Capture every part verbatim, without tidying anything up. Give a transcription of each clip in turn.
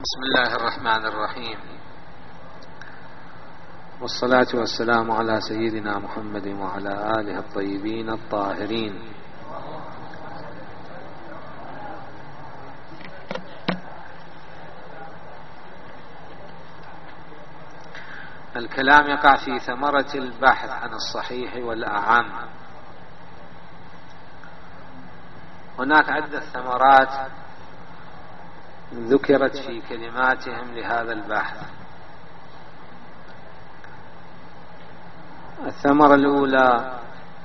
بسم الله الرحمن الرحيم، والصلاة والسلام على سيدنا محمد وعلى آله الطيبين الطاهرين. الكلام يقع في ثمرة البحث عن الصحيح والأعم. هناك عدة ثمرات ذكرت في كلماتهم لهذا البحث. الثمرة الأولى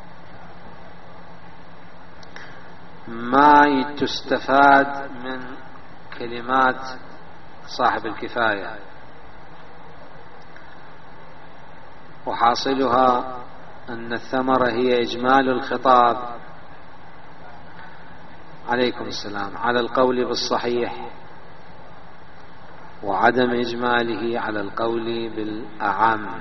ما تستفاد من كلمات صاحب الكفاية، وحاصلها أن الثمرة هي إجمال الخطاب عليكم السلام على القول بالصحيح، وعدم إجماله على القول بالأعم.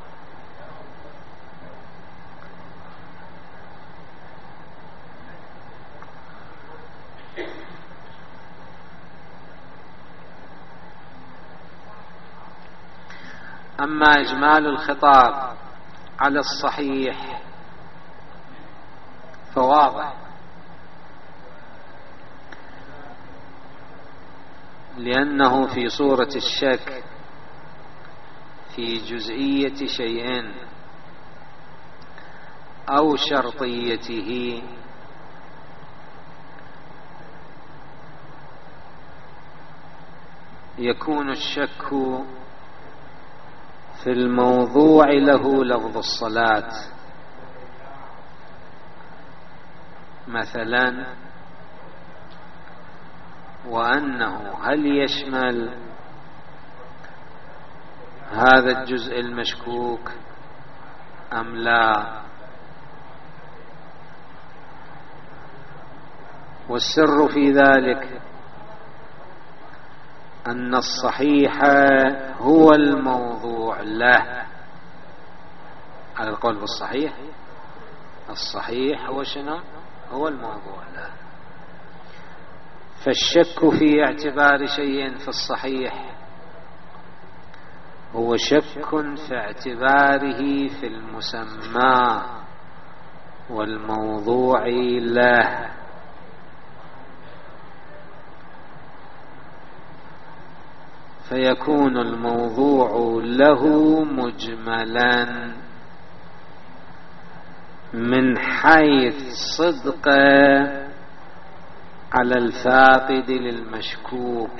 أما إجمال الخطاب على الصحيح فواضح، لأنه في صورة الشك في جزئية شيء أو شرطيته، يكون الشك في الموضوع له لفظ الصلاة. مثلا، وأنه هل يشمل هذا الجزء المشكوك أم لا؟ والسر في ذلك أن الصحيح هو الموضوع له. على القول بالصحيح، الصحيح هو شنو؟ هو الموضوع له. فالشك في اعتبار شيء في الصحيح هو شك في اعتباره في المسمى والموضوع له. فيكون الموضوع له مجملا من حيث صدقه على الفاقد للمشكوك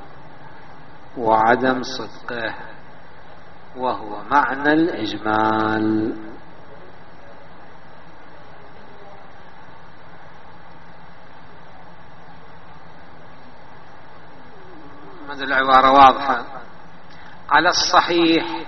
وعدم صدقه، وهو معنى الإجمال. هذه العبارة واضحة. على الصحيح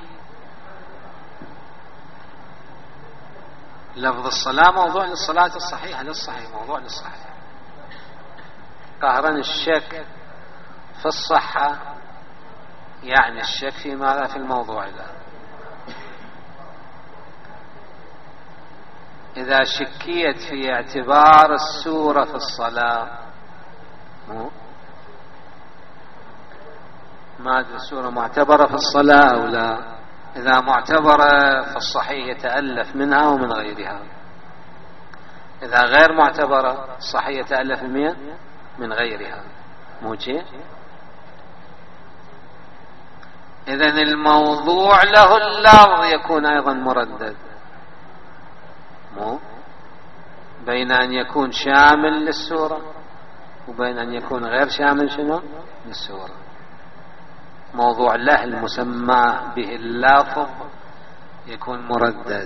لفظ الصلاة موضوع للصلاة الصحيحة للصحيح، موضوع للصحيح. قهرا الشك في الصحة يعني الشك في ماذا؟ في الموضوع له. إذا شكيت في اعتبار السورة في الصلاة، ما أدري السورة معتبرة في الصلاة أو لا. إذا معتبرة فالصحيح يتألف منها ومن غيرها. إذا غير معتبرة الصحيح يتألف من غيرها. مو شيء؟ إذن الموضوع له اللفظ يكون أيضا مردد، مو بين أن يكون شامل للسورة وبين أن يكون غير شامل شنو للسورة. موضوع له المسمى به اللفظ يكون مردد،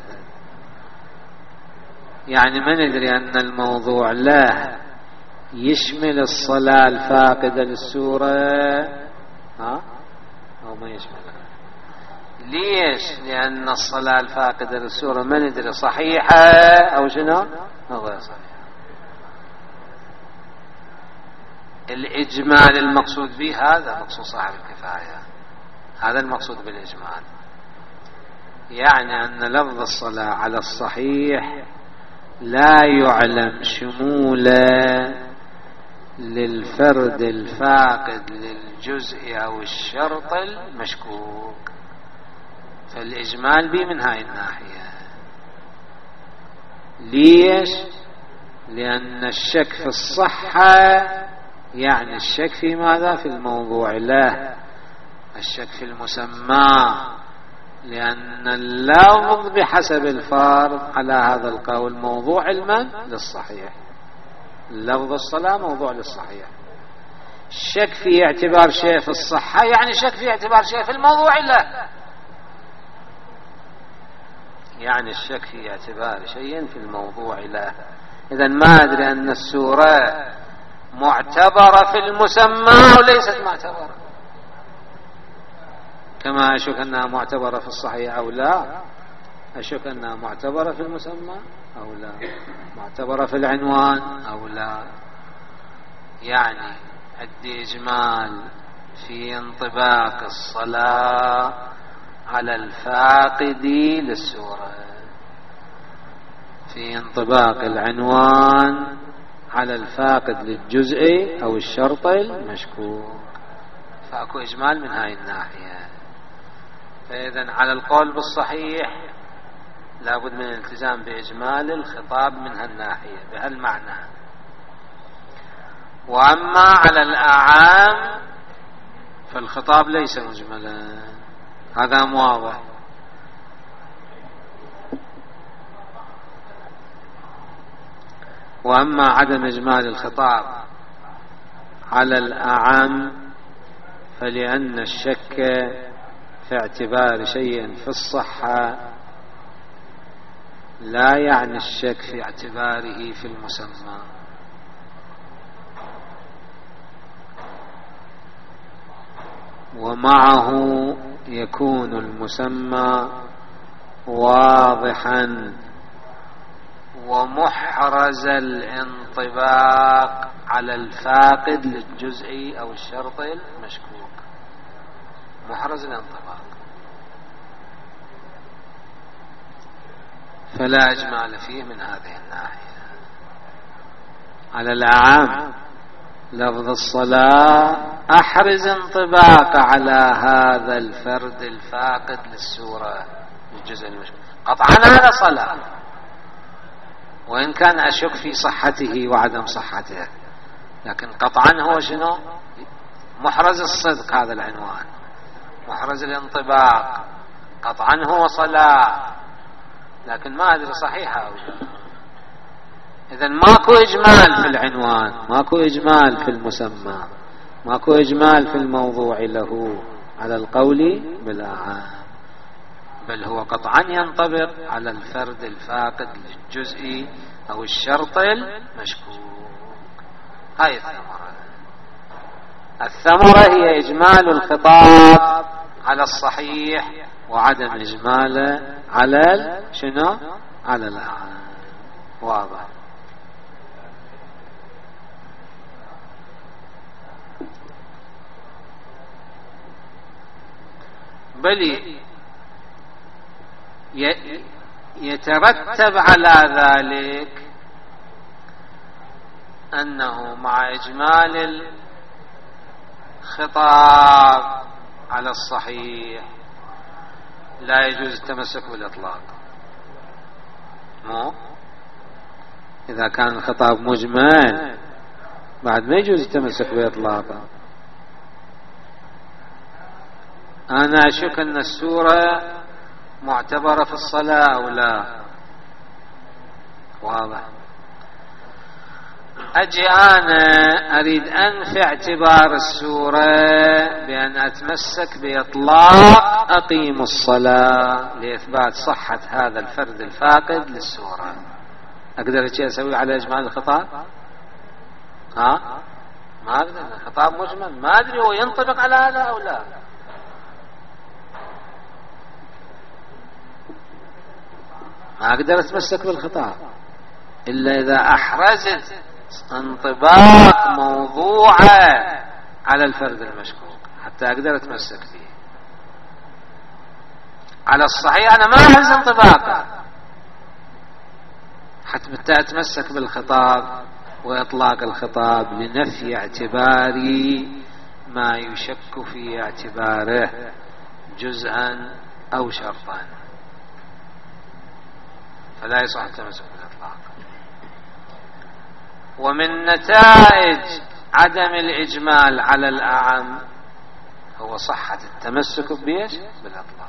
يعني ما ندري أن الموضوع له يشمل الصلاة الفاقدة للسورة ها أو ما يشملها. ليش؟ لأن الصلاة الفاقدة للسورة ما ندري صحيحة أو شنو أو غير صحيحة. الإجمال المقصود به هذا مقصود صاحب الكفاية، هذا المقصود بالإجمال، يعني أن لفظ الصلاة على الصحيح لا يعلم شموله للفرد الفاقد للجزء أو الشرط المشكوك. فالإجمال بي من هاي الناحية. ليش؟ لأن الشك في الصحة يعني الشك في ماذا؟ في الموضوع له، الشك في المسمى، لأن اللفظ بحسب الفارض على هذا القول موضوع علما للصحيح، لفظ الصلاة موضوع للصحيح. الشك في اعتبار شيء في الصحة يعني شك في اعتبار شيء في الموضوع له، يعني الشك في اعتبار شيء في الموضوع له. إذن ما أدري أن السورة معتبرة في المسمى وليست معتبرة، كما أشك أنها معتبرة في الصحيح أو لا، أشك أنها معتبرة في المسمى أو لا، معتبرة في العنوان أو لا. يعني أدي إجمال في انطباق الصلاة على الفاقد للسورة، في انطباق العنوان على الفاقد للجزء أو الشرط المشكوك، فأكو إجمال من هاي الناحية. فإذن على القول بالصحيح لابد من الالتزام بإجمال الخطاب من هالناحية بهالمعنى. وأما على الأعام فالخطاب ليس مجملا، هذا واضح. وأما عدم إجمال الخطاب على الأعام فلأن الشك في اعتبار شيء في الصحة لا يعني الشك في اعتباره في المسمى. ومعه يكون المسمى واضحا ومحرز الانطباق على الفاقد للجزء أو الشرط المشكوك، محرز الانطباق، فلا إجمال فيه من هذه الناحية. على الأعام لفظ الصلاة أحرز انطباق على هذا الفرد الفاقد للسورة الجزء المشكوك، قطعا هذا صلاة، وإن كان أشك في صحته وعدم صحته، لكن قطعا هو شنو؟ محرز الصدق، هذا العنوان محرز الانطباق، قطعا هو صلاة، لكن ما أدري صحيحة أو لا. إذن ماكو إجمال في العنوان، ماكو إجمال في المسمى، ماكو إجمال في الموضوع له على القول بالأعام، بل هو قطعا ينطبق على الفرد الفاقد للجزء أو الشرط المشكوك. هاي الثمرة. الثمرة هي إجمال الخطاب على الصحيح وعدم إجماله على شنو؟ على الأعام. واضح. بل يترتب على ذلك أنه مع إجمال الخطاب على الصحيح لا يجوز التمسك بالإطلاق. مو إذا كان الخطاب مجمل بعد ما يجوز التمسك بإطلاقه. أنا أشك أن السورة معتبرة في الصلاة أو لا، واضح. أجي أنا أريد أنفي اعتبار السورة بأن أتمسك بإطلاق أقيم الصلاة لإثبات صحة هذا الفرد الفاقد للسورة، أقدر أشي أسوي على إجمال الخطاب؟ ها؟ ما أقدر، الخطاب مجمل، ما أدري هو ينطبق على هذا أو لا. ما أقدر أتمسك بالخطاب إلا إذا أحرزت انطباق موضوعه على الفرد المشكوك حتى أقدر أتمسك به. على الصحيح أنا ما أحرز انطباقه حتى أتمسك بالخطاب وإطلاق الخطاب لنفي اعتبار ما يشك في اعتباره جزءا أو شرطا، فلا يصح التمسك بالإطلاق. ومن نتائج عدم الإجمال على الأعم هو صحة التمسك بيش بالإطلاق.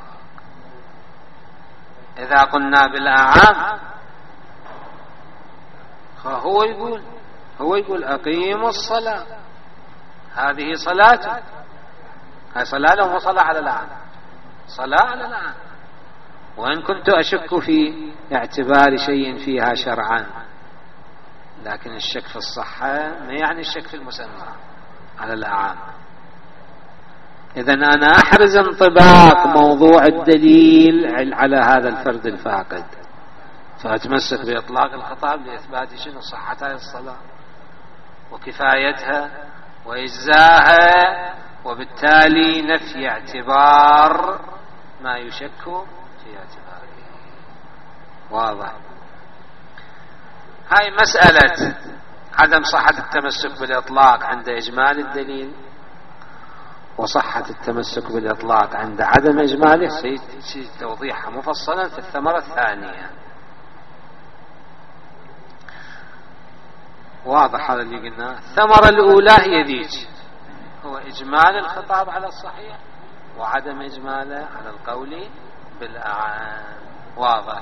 إذا قلنا بالأعم فهو يقول هو يقول أقيموا الصلاة، هذه صلاة، هذه صلاة لهم صلاة على الأعم، صلاة على الأعم، وإن كنت أشك في اعتبار شيء فيها شرعا، لكن الشك في الصحة ما يعني الشك في المسمى على الأعام. إذن أنا أحرز انطباق موضوع الدليل على هذا الفرد الفاقد، فأتمسك بإطلاق الخطاب لإثبات شنو صحة هذه الصلاة وكفايتها وإجزاها، وبالتالي نفي اعتبار ما يشك في اعتباره. واضح؟ هاي مسألة عدم صحة التمسك بالإطلاق عند إجمال الدليل، وصحة التمسك بالإطلاق عند عدم إجماله سيأتي توضيحها مفصلا في الثمرة الثانية. واضح هذا اللي قلناه. الثمرة الأولى هي ذيك، هو إجمال الخطاب على الصحيح وعدم إجماله على القول بالأعام. واضح؟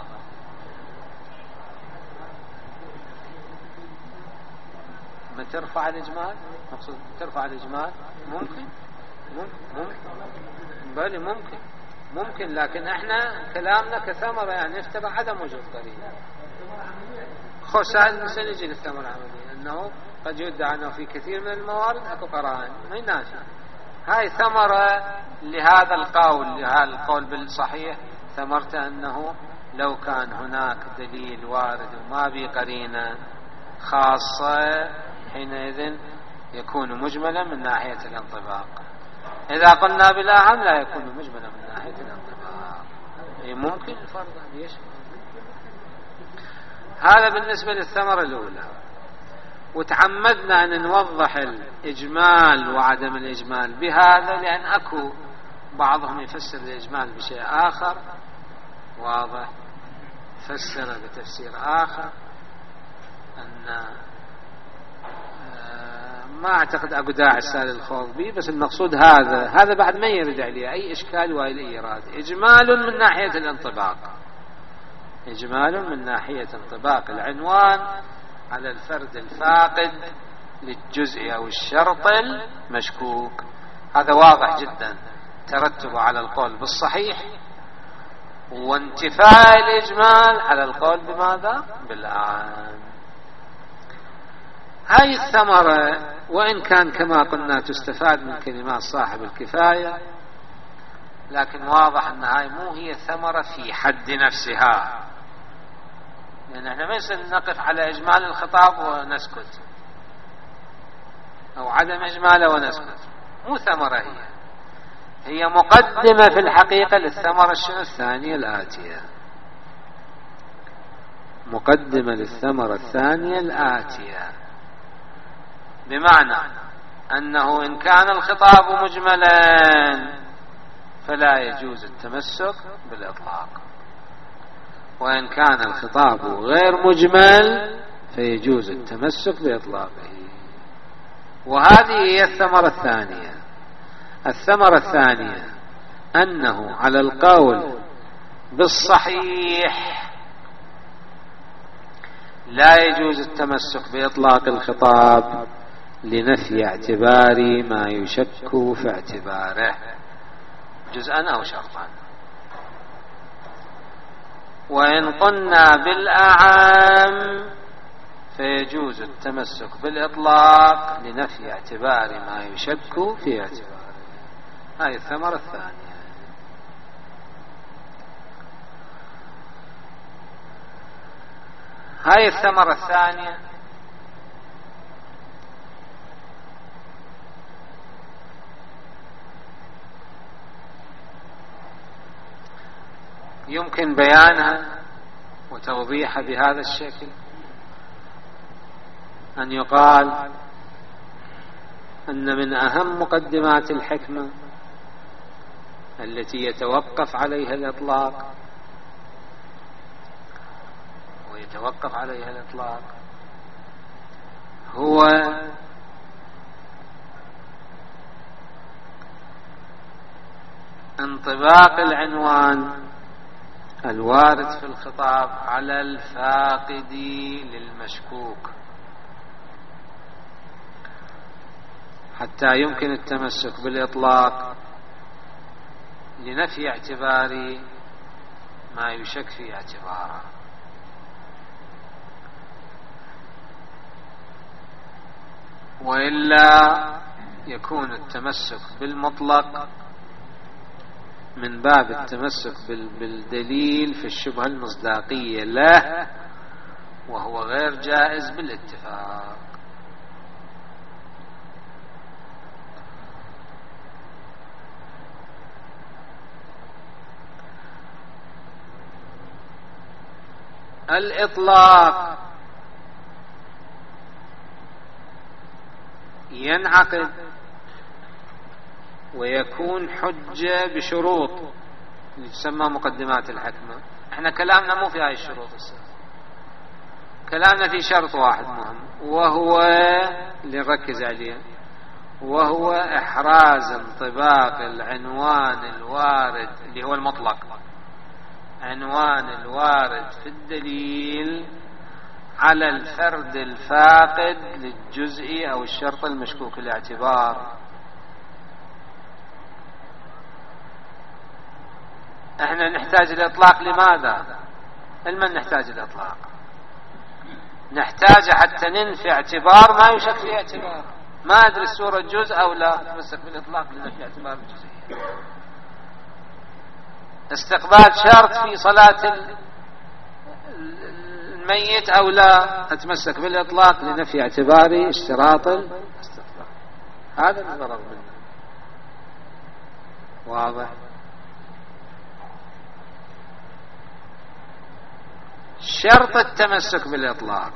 ما ترفع الإجمال، مقصود ترفع الإجمال ممكن ممكن بل ممكن ممكن لكن احنا كلامنا كثمرة، يعني نفترض عدم وجود قرينة. خصوصا سنجي للثمرة العملية أنه قد يدعى أنه في كثير من الموارد أكو قرائن ما ينافي. هاي ثمرة لهذا القول، لهذا القول بالصحيح، ثمرته أنه لو كان هناك دليل وارد وما بقرينة خاصة حينئذ يكون مجملا من ناحية الانطباق. إذا قلنا بالأعم لا يكون مجملا من ناحية الانطباق. ممكن الفرق ليش؟ هذا بالنسبة للثمرة الأولى. وتعمدنا أن نوضح الإجمال وعدم الإجمال بهذا، لأن أكو بعضهم يفسر الإجمال بشيء آخر. واضح؟ فسر بتفسير آخر أن ما أعتقد أبو داعي السال الخوض به، بس المقصود هذا هذا بعد ما يرد عليه أي إشكال وأي إيراد. إجمال من ناحية الانطباق، إجمال من ناحية انطباق العنوان على الفرد الفاقد للجزء أو الشرط المشكوك. هذا واضح جدا، ترتب على القول بالصحيح وانتفاء الإجمال على القول بماذا؟ بالأعام. هاي الثمرة وإن كان كما قلنا تستفاد من كلمات صاحب الكفاية، لكن واضح أن هاي مو هي ثمرة في حد نفسها، لأن احنا ما يصير نقف على إجمال الخطاب ونسكت أو عدم إجماله ونسكت. مو ثمرة، هي هي مقدمة في الحقيقة للثمرة الشنو الثانية الآتية، مقدمة للثمرة الثانية الآتية، بمعنى أنه إن كان الخطاب مجملا فلا يجوز التمسك بالإطلاق، وإن كان الخطاب غير مجمل فيجوز التمسك بإطلاقه. وهذه هي الثمرة الثانية. الثمرة الثانية أنه على القول بالصحيح لا يجوز التمسك بإطلاق الخطاب لنفي اعتبار ما يشك في اعتباره جزءا أو شرطا. وإن قلنا بالأعم فيجوز التمسك بالإطلاق لنفي اعتبار ما يشك في اعتباره. هذه الثمرة الثانية. هذه الثمرة الثانية يمكن بيانها وتوضيحها بهذا الشكل. أن يقال أن من أهم مقدمات الحكمة التي يتوقف عليها الإطلاق ويتوقف عليها الإطلاق هو انطباق العنوان الوارد في الخطاب على الفاقد للمشكوك حتى يمكن التمسك بالإطلاق لنفي اعتبار ما يشك في اعتباره. وإلا يكون التمسك بالمطلق من باب التمسك بالدليل في الشبهة المصداقية له، وهو غير جائز بالاتفاق. الإطلاق ينعقد ويكون حجة بشروط تسمى مقدمات الحكمة. احنا كلامنا مو في هاي الشروط السنة. كلامنا في شرط واحد مهم، وهو اللي نركز عليه، وهو إحراز انطباق العنوان الوارد اللي هو المطلق، عنوان الوارد في الدليل على الفرد الفاقد للجزء أو الشرط المشكوك الاعتبار. احنا نحتاج الإطلاق لماذا؟ لمن نحتاج الإطلاق؟ نحتاج حتى ننفي اعتبار ما يشك في اعتبار. ما أدري السورة جزء أو لا، نتمسك بالإطلاق لنفي اعتبار الجزئية. استقبال شرط في صلاة الميت أو لا، نتمسك بالإطلاق لنفي اعتبار اشتراط الاستقبال. هذا الغرض منه. واضح؟ شرط التمسك بالإطلاق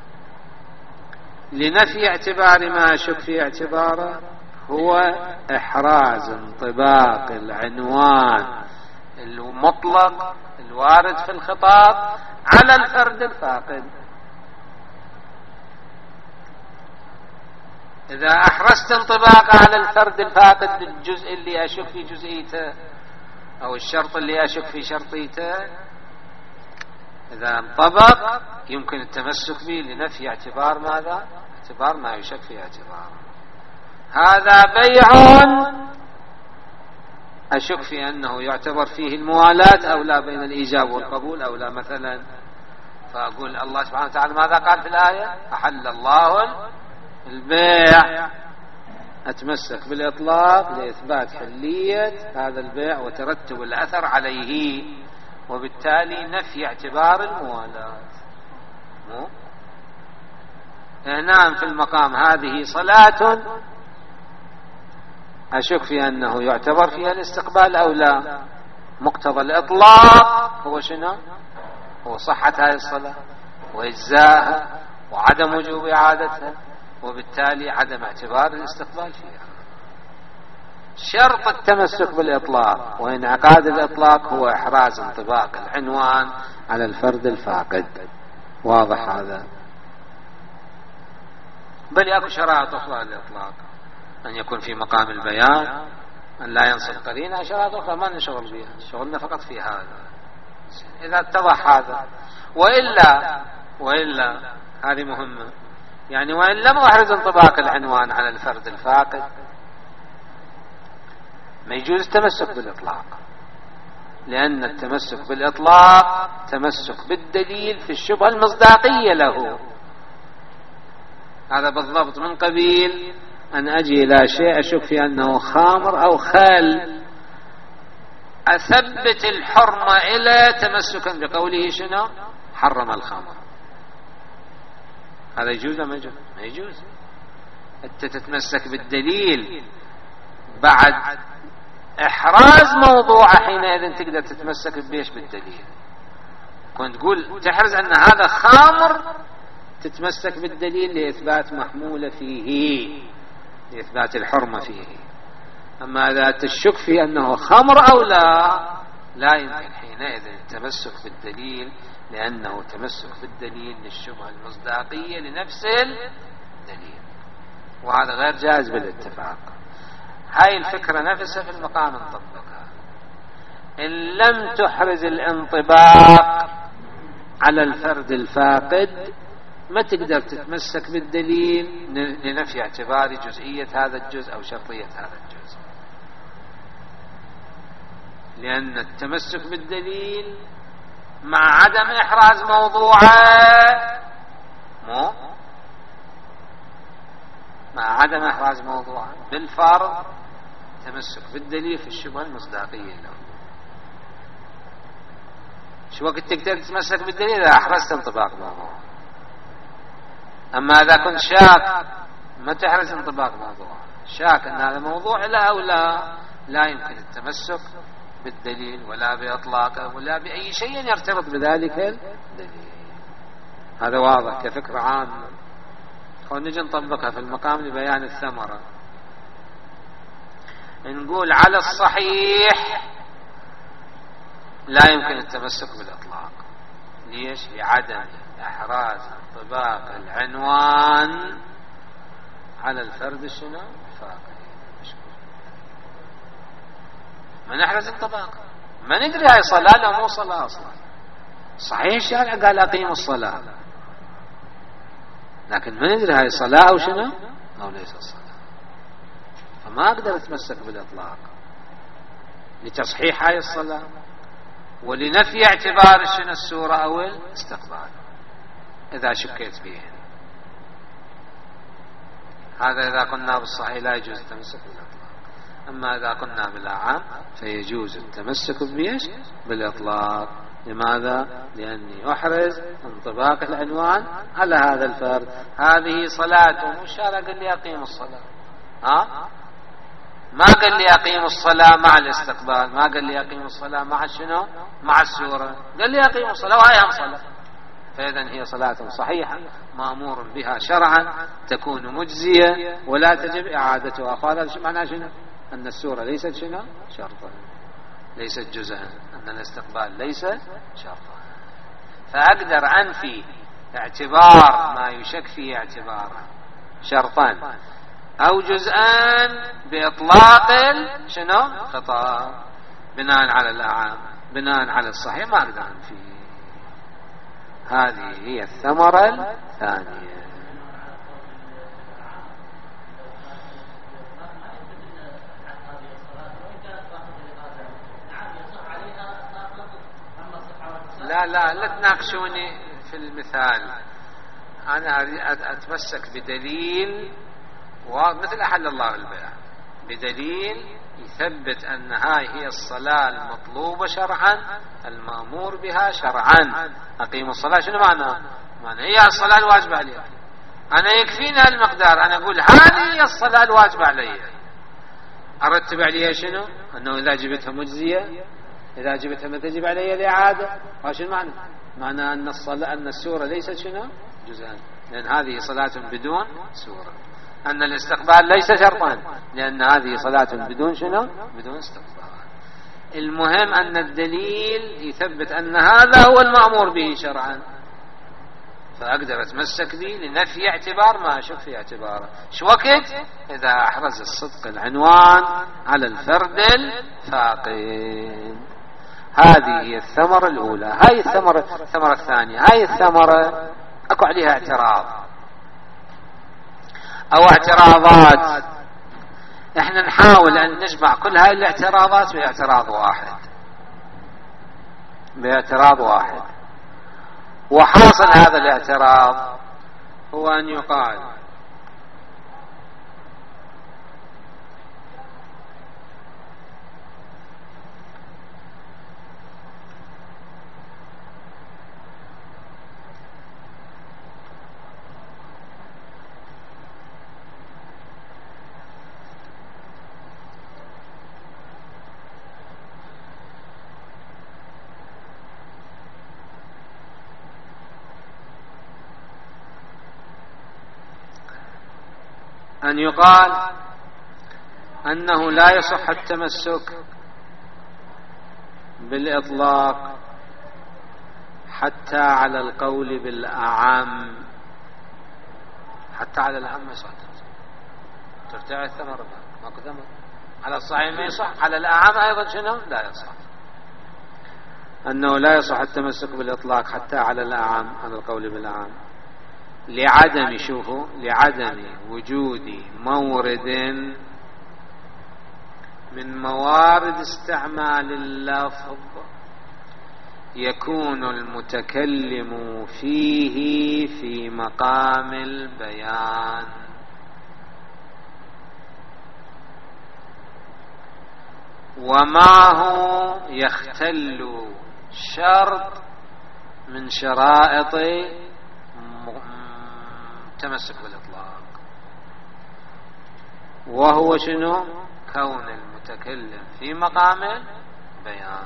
لنفي اعتبار ما يشك في اعتباره هو إحراز انطباق العنوان المطلق الوارد في الخطاب على الفرد الفاقد. إذا أحرزت انطباق على الفرد الفاقد للجزء اللي أشك في جزئيته أو الشرط اللي أشك في شرطيته، إذا انطبق يمكن التمسك به لنفي اعتبار ماذا؟ اعتبار ما يشك في اعتباره. هذا بيع أشك في أنه يعتبر فيه الموالاة أو لا بين الإيجاب والقبول أو لا مثلا، فأقول الله سبحانه وتعالى ماذا قال في الآية؟ أحل الله البيع، أتمسك بالإطلاق لإثبات حلية هذا البيع وترتب الأثر عليه، وبالتالي نفي اعتبار الموالاة. هنا في المقام هذه صلاة أشك في أنه يعتبر فيها الاستقبال أو لا. مقتضى الإطلاق هو شنو؟ هو صحة هذه الصلاة وإجزاءها وعدم وجوب إعادتها، وبالتالي عدم اعتبار الاستقبال فيها. شرط التمسك بالإطلاق وإنعقاد الإطلاق هو إحراز انطباق العنوان على الفرد الفاقد. واضح هذا؟ بل يأكو شرائط أخرى للإطلاق، أن يكون في مقام البيان، أن لا ينصب قرينة، شرائط أخرى ما نشغل بها، شغلنا فقط في هذا إذا اتضح هذا. وإلا وإلا هذه مهمة، يعني وإن لم أحرز انطباق العنوان على الفرد الفاقد ما يجوز التمسك بالإطلاق، لأن التمسك بالإطلاق تمسك بالدليل في الشبهة المصداقية له. هذا بالضبط من قبيل أن أجي إلى شيء أشك في أنه خامر أو خل، أثبت الحرمة إلى تمسكا بقوله شنو؟ حرم الخمر. هذا يجوز ما يجوز؟ ما يجوز. أنت تتمسك بالدليل بعد إحراز موضوع، حينئذ تقدر تتمسك بيش بالدليل. كنت تقول تحرز أن هذا خامر تتمسك بالدليل لإثبات محمولة فيه، لإثبات الحرمة فيه. أما إذا تشك في أنه خمر أو لا، لا يمكن حينئذ التمسك بالدليل، لأنه تمسك بالدليل للشبهة المصداقية لنفس الدليل، وهذا غير جائز بالاتفاق. هاي الفكرة نفسها في المقام نطبقها. إن لم تحرز الانطباق على الفرد الفاقد ما تقدر تتمسك بالدليل لنفي اعتبار جزئية هذا الجزء أو شرطية هذا الجزء، لأن التمسك بالدليل مع عدم إحراز موضوعه مو مع عدم إحراز موضوعه بالفرض تمسك بالدليل في الشبهة المصداقية له. شو وقت تقدر تتمسك بالدليل إذا أحرزت انطباق موضوع. أما إذا كنت شاك ما تحرز انطباق موضوع، شاك أن هذا موضوع لا أو لا، لا يمكن التمسك بالدليل ولا بإطلاقه ولا بأي شيء يرتبط بذلك الدليل. هذا واضح كفكرة عامة. ونجي نطبقها في المقام لبيان الثمرة. نقول على الصحيح لا يمكن التمسك بالإطلاق. ليش؟ لعدم إحراز انطباق العنوان على الفرد شنو الفاقد. ما نحرز انطباق، ما ندري هاي صلاة لا مو صلاة أصلا. صحيح الشارع قال أقيموا الصلاة، لكن ما ندري هاي صلاة أو شنو أو ليس الصلاة، فما أقدر أتمسك بالإطلاق لتصحيح هاي الصلاة ولنفي اعتبار شنو السورة أو الاستقبال إذا شكيت به. هذا إذا قلنا بالصحيح لا يجوز التمسك بالإطلاق. أما إذا قلنا بالأعم فيجوز التمسك بيش بالإطلاق. لماذا؟ لأني أحرز انطباق العنوان على هذا الفرد. هذه صلاة مشارة، قال لي أقيم الصلاة، ها؟ ما قال لي أقيم الصلاة مع الاستقبال، ما قال لي أقيم الصلاة مع شنو مع السورة، قال لي أقيم الصلاة وهي هم صلاة. فإذن هي صلاة صحيحة مأمور بها شرعا، تكون مجزية ولا تجب إعادتها. قال معنى شنو؟ أن السورة ليست شنو شرطا، ليست جزءا، أن الاستقبال ليس شرطا. فأقدر أنفي اعتبار ما يشك فيه اعتبارا شرطا أو جزءان بإطلاق شنو خطأ بناء على الأعام، بناء على الصحيح ما أقدر أنفي. هذه هي الثمرة الثانية. لا لا لا تناقشوني في المثال. أنا أتمسك بدليل مثل أحل الله البيع، بدليل يثبت أن هاي هي الصلاة المطلوبة شرعا المأمور بها شرعا. أقيم الصلاة شنو معنى؟ معنى هي الصلاة الواجبة عليها. أنا يكفينا المقدار، أنا أقول هذه هي الصلاة الواجبة علي. أرتب عليها شنو؟ أنه إذا جبتها مجزية، إذا جبتها ما تجب علي الإعادة. وش المعنى؟ معنى أن الصلاة أن السورة ليست شنو جزءا، لأن هذه صلاة بدون سورة. أن الاستقبال ليس شرطا، لأن هذه صلاة بدون شنو بدون استقبال. المهم أن الدليل يثبت أن هذا هو المأمور به شرعا، فأقدر أتمسك به لنفي اعتبار ما أشوف في اعتباره. شو وقت؟ إذا أحرز الصدق العنوان على الفرد الفاقد. هذه هي الثمرة الأولى. هاي الثمرة الثمرة الثانية، هاي الثمرة أكو عليها اعتراض أو اعتراضات. احنا نحاول أن نجمع كل هاي الاعتراضات باعتراض واحد، باعتراض واحد. وحاصل هذا الاعتراض هو أن يقال أن يقال أنه لا يصح التمسك بالإطلاق حتى على القول بالأعم، حتى على الأعم يصح ترتعي الثمرة ما قدمت على الصحيح ما يصح، على الأعم أيضا شنو لا يصح، أنه لا يصح التمسك بالإطلاق حتى على الأعم، على القول بالأعم، لعدم شوفوا لعدم وجود مورد من موارد استعمال اللفظ يكون المتكلم فيه في مقام البيان. ومعه يختل شرط من شرائط التمسك بالإطلاق، وهو شنو؟ كون المتكلم في مقام بيان.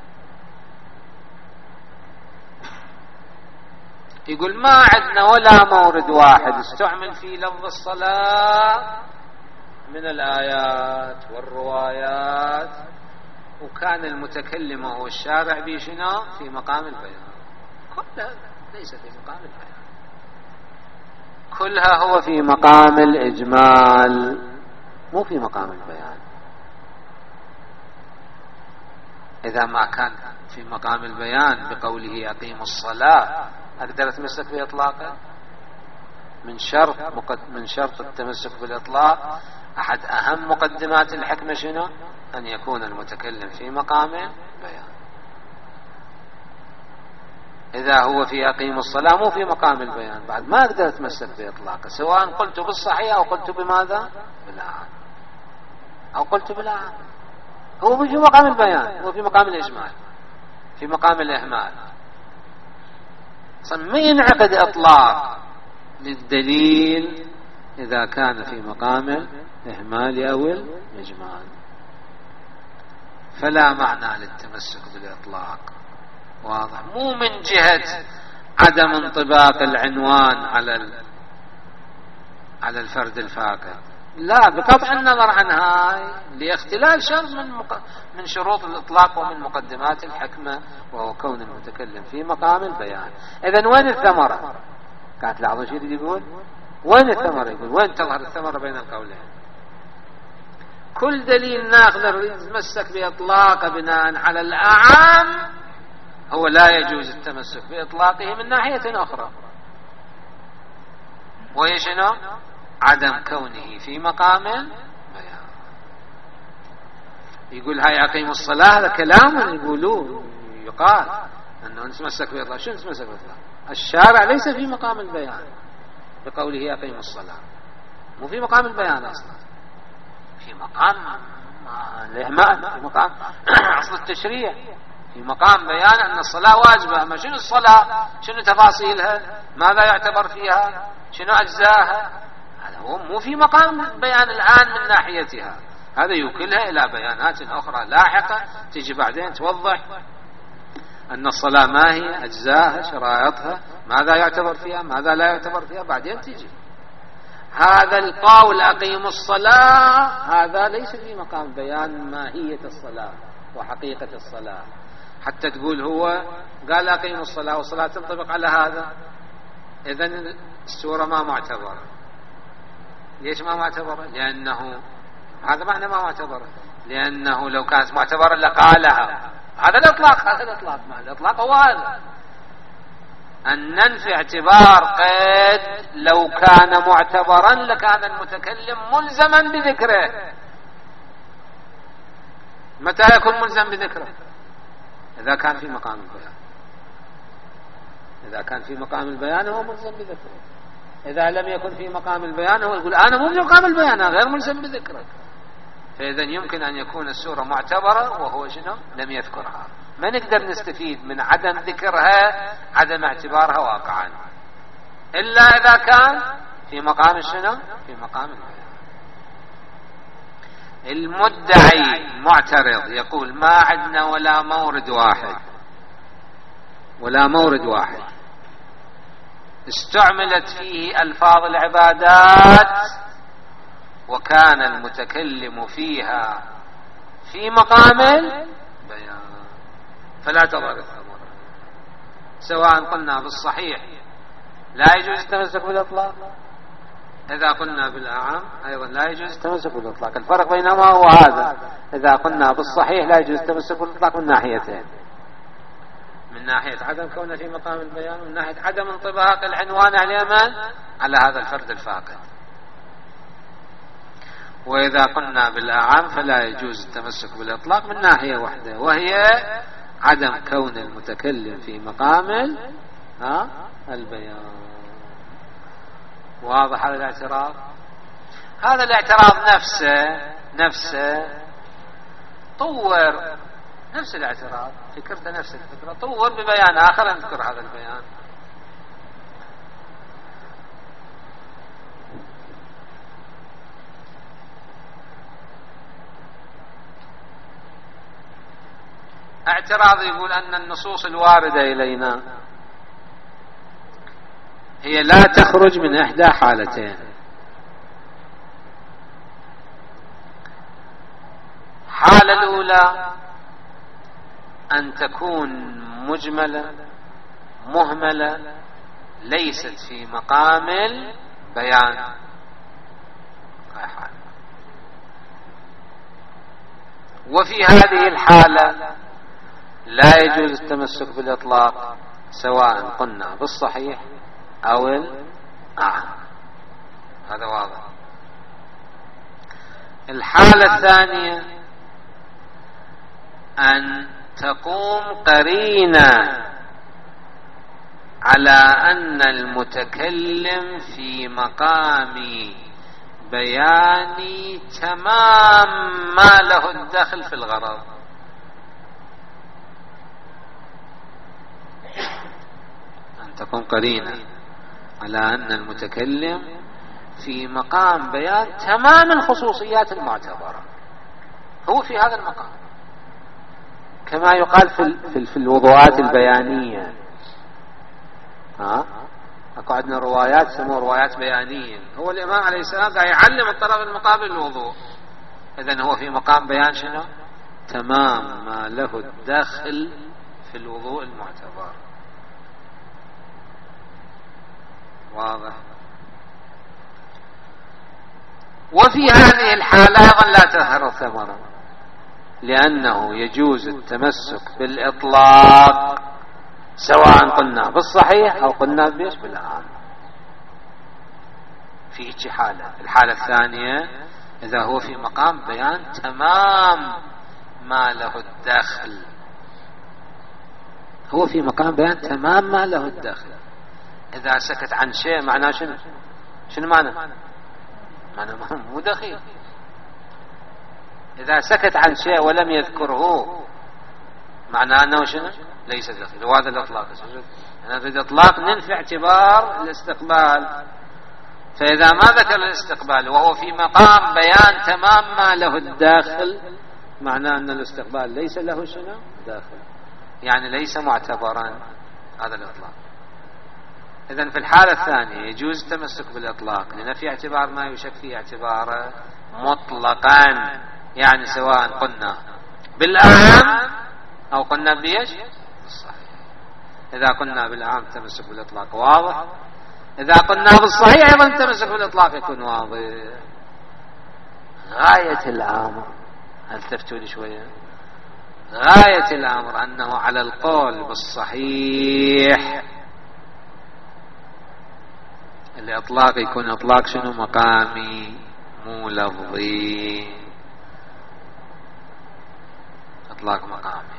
يقول ما عندنا ولا مورد واحد استعمل فيه لفظ الصلاة من الآيات والروايات وكان المتكلم وهو الشارع به شنو؟ في مقام البيان. كلها ليس في مقام البيان، كلها هو في مقام الإجمال مو في مقام البيان. إذا ما كان في مقام البيان بقوله أقيموا الصلاة أقدر أتمسك بإطلاقه؟ من شرط من شرط التمسك بالإطلاق أحد أهم مقدمات الحكمة شنو؟ أن يكون المتكلم في مقام بيان. إذا هو في أقيموا الصلاة مو في مقام البيان بعد ما أقدر أتمسك بإطلاقه، سواء قلت بالصحيح أو قلت بماذا؟ بالعام، أو قلت بالعام. هو في مقام البيان، هو في مقام الإجمال، في مقام الإهمال. ما ينعقد إطلاق للدليل إذا كان في مقام الإهمال أو الإجمال، فلا معنى للتمسك بالإطلاق. واضح؟ مو من جهة عدم انطباق العنوان على على الفرد الفاقد، لا، بقطع النظر عن هاي لاختلال شرط من مق... من شروط الإطلاق ومن مقدمات الحكمة، وهو كون المتكلم في مقام البيان. إذن وين الثمرة؟ كانت لاحظوا شيء يقول وين الثمرة؟ يقول وين تظهر الثمرة بين القولين؟ كل دليل ناخذ يتمسك بإطلاق بناء على الأعام هو لا يجوز التمسك بإطلاقه من ناحية أخرى، وهي شنو؟ عدم كونه في مقام بيان. يقول هاي أقيموا الصلاة، هذا كلام يقولوه يقال أنه نتمسك بإطلاق. شو نتمسك بإطلاق؟ الشارع ليس في مقام البيان بقوله أقيموا الصلاة، مو في مقام البيان أصلا، في مقام الإهمال، في مقام أصل التشريع، في مقام بيان أن الصلاة واجبة. أما شنو الصلاة؟ شنو تفاصيلها؟ ماذا يعتبر فيها؟ شنو أجزاها؟ هذا هو مو في مقام بيان الآن من ناحيتها، هذا يوكلها إلى بيانات أخرى لاحقة تجي بعدين توضح أن الصلاة ما هي، أجزاها، شرائطها، ماذا يعتبر فيها، ماذا لا يعتبر فيها، بعدين تجي. هذا القول أقيموا الصلاة هذا ليس في مقام بيان ماهية الصلاة وحقيقة الصلاة، حتى تقول هو قال أقيموا الصلاة والصلاة تنطبق على هذا، إذن السورة ما معتبرة. ليش ما معتبرة؟ لأنه هذا معنى ما معتبرة، لأنه لو كانت معتبرة لقالها. هذا الإطلاق، هذا الإطلاق ما الإطلاق هو هذا، أن ننفي اعتبار قيد. لو كان معتبرا لكان المتكلم ملزما بذكره. متى يكون ملزم بذكره؟ إذا كان في مقام البيان. إذا كان في مقام البيان هو ملزم بذكره. إذا لم يكن في مقام البيان هو يقول أنا مو في مقام البيان، أنا غير ملزم بذكره. فإذا يمكن أن يكون السورة معتبرة وهو شنو؟ لم يذكرها. ما نقدر نستفيد من عدم ذكرها عدم اعتبارها واقعا، إلا إذا كان في مقام شنو؟ في مقام البيان. المدعي المعترض يقول ما عندنا ولا مورد واحد، ولا مورد واحد استعملت فيه ألفاظ العبادات وكان المتكلم فيها في مقام البيان فلا تظهر الثمرة. سواء قلنا بالصحيح لا يجوز التمسك بالإطلاق، إذا قلنا بالأعم أيضا لا يجوز التمسك بالإطلاق. الفرق بينهما هو هذا، إذا قلنا بالصحيح لا يجوز التمسك بالإطلاق من ناحيتين، من ناحية عدم كونه في مقام البيان، ومن ناحية عدم انطباق العنوان على من على هذا الفرد الفاقد. وإذا قلنا بالأعم فلا يجوز التمسك بالإطلاق من ناحية واحدة، وهي عدم كون المتكلم في مقام البيان. واضح هذا الاعتراض؟ هذا الاعتراض نفسه نفسه طور نفس الاعتراض، فكرته نفس الفكرة، طور ببيان آخر نذكر هذا البيان. اعتراض يقول أن النصوص الواردة إلينا هي لا تخرج من إحدى حالتين: الحالة الأولى أن تكون مجملة مهملة ليست في مقام البيان، وفي هذه الحالة لا يجوز التمسك بالإطلاق سواء قلنا بالصحيح أو الأعم. هذا واضح. الحالة الثانية أن تقوم قرينة على أن المتكلم في مقام بيان تمام ما له الدخل في الغرض. أن تقوم قرينة على أن المتكلم في مقام بيان تمام الخصوصيات المعتبرة، هو في هذا المقام، كما يقال في في الوضوءات البيانية. ها اكو عندنا روايات يسموها روايات بيانية، هو الإمام عليه السلام قاعد يعلم الطرف المقابل للوضوء، إذن هو في مقام بيان شنو؟ تمام ما له الدخل في الوضوء المعتبر. واضح؟ وفي هذه الحالة أيضا لا تظهر الثمرة، لأنه يجوز التمسك بالإطلاق سواء قلنا بالصحيح أو قلنا بيش بالعام. في إيش حالة؟ الحالة الثانية إذا هو في مقام بيان تمام ما له الدخل، هو في مقام بيان تمام ما له الدخل. إذا سكت عن شيء معناه شنو؟ شنو معنى؟ معنى مو دخيل. إذا سكت عن شيء ولم يذكره معناه أنه شنو؟ ليس دخيل. وهذا الإطلاق، أنا في الإطلاق ننفي اعتبار الاستقبال. فإذا ما ذكر الاستقبال وهو في مقام بيان تمام ما له الداخل معناه أن الاستقبال ليس له شنو؟ داخل، يعني ليس معتبرا. هذا الإطلاق. إذن في الحالة الثانية يجوز التمسك بالإطلاق لنفي اعتبار ما يشك فيه اعتباره مطلقا، يعني سواء قلنا بالأعم أو قلنا بيش بالصحيح. إذا قلنا بالأعم التمسك بالإطلاق واضح، إذا قلنا بالصحيح أيضا التمسك بالإطلاق يكون واضح. غاية الأمر، هل تفتوني شوية؟ غاية الأمر أنه على القول بالصحيح الإطلاق يكون إطلاق شنو؟ مقامي مو لفظي، إطلاق مقامي.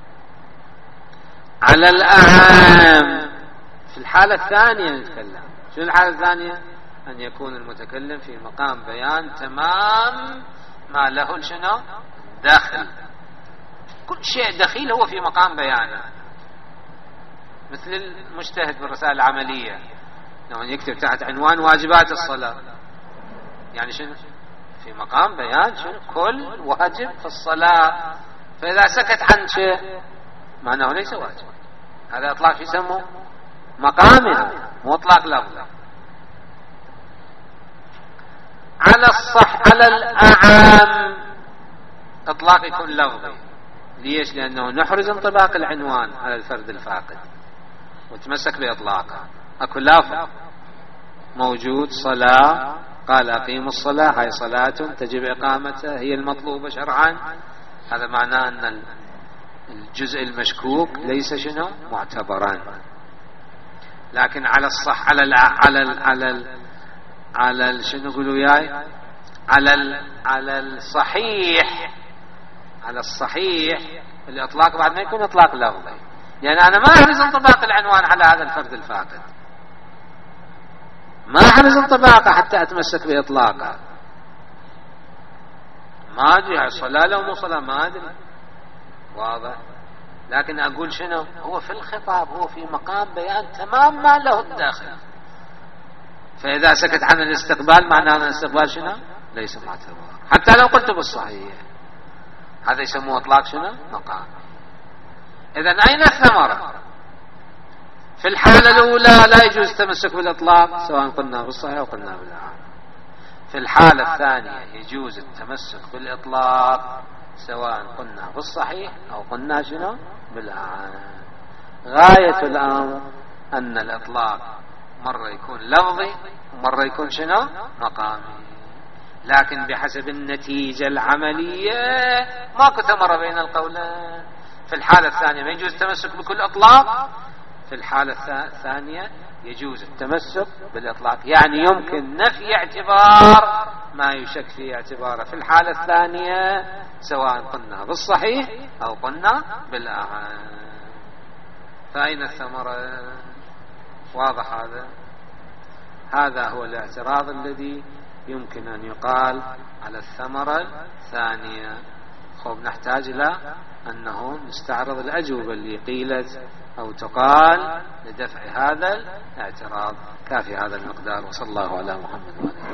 على الأعم في الحالة الثانية نتكلم. شنو الحالة الثانية؟ أن يكون المتكلم في مقام بيان تمام ما له شنو؟ داخل. كل شيء دخيل هو في مقام بيانه، مثل المجتهد بالرسائل العملية لما يكتب تحت عنوان واجبات الصلاة، يعني شنو؟ في مقام بيان شنو؟ كل واجب في الصلاة. فإذا سكت عن شيء معناه ليس واجب. هذا إطلاق يسموه مقامي، مو إطلاق لفظي. على الصح على الأعم إطلاق يكون لفظي. ليش؟ لأنه نحرز انطباق العنوان على الفرد الفاقد وتمسك بإطلاقه. أكو لفظ موجود صلاة، قال أقيموا الصلاة، هاي صلاة تجب إقامتها، هي المطلوبة شرعا. هذا معناه أن الجزء المشكوك ليس شنو معتبرا. لكن على الصح على ال على ال على ال على ال شنو يقولوا وياي على ال على الصحيح على الصحيح الإطلاق بعد ما يكون إطلاق لفظي، يعني أنا ما أحرز انطباق العنوان على هذا الفرد الفاقد، ما أحرز انطباقه حتى أتمسك بإطلاقه. ما أدري صلاة لو مو صلاة ما أدري، واضح. لكن أقول شنو هو في الخطاب، هو في مقام بيان تمام ما له الداخل. فإذا سكت عن الاستقبال معناه أن الاستقبال شنو ليس معتبر حتى لو قلت بالصحيح. هذا يسموه إطلاق شنو مقام. إذن أين الثمرة؟ في الحالة الأولى لا يجوز التمسك بالإطلاق سواء قلنا بالصحيح أو قلنا بالعام. في الحالة الثانية يجوز التمسك بالإطلاق سواء قلنا بالصحيح أو قلنا شنو بالعام. غاية الأمر أن الإطلاق مرة يكون لفظي ومرة يكون شنو مقامي، لكن بحسب النتيجة العملية ماكو ثمرة بين القولين. في الحالة الثانية ما يجوز التمسك بكل إطلاق، في الحالة الثانية يجوز التمسك بالإطلاق، يعني يمكن نفي اعتبار ما يشك في اعتباره في الحالة الثانية سواء قلنا بالصحيح أو قلنا بالأعام. فأين الثمرة؟ واضح هذا. هذا هو الاعتراض الذي يمكن أن يقال على الثمرة الثانية. خب نحتاج إلى أنه نستعرض الأجوبة اللي قيلت أو تقال لدفع هذا الاعتراض. كافي هذا المقدار، وصلى الله على محمد وعلى آله.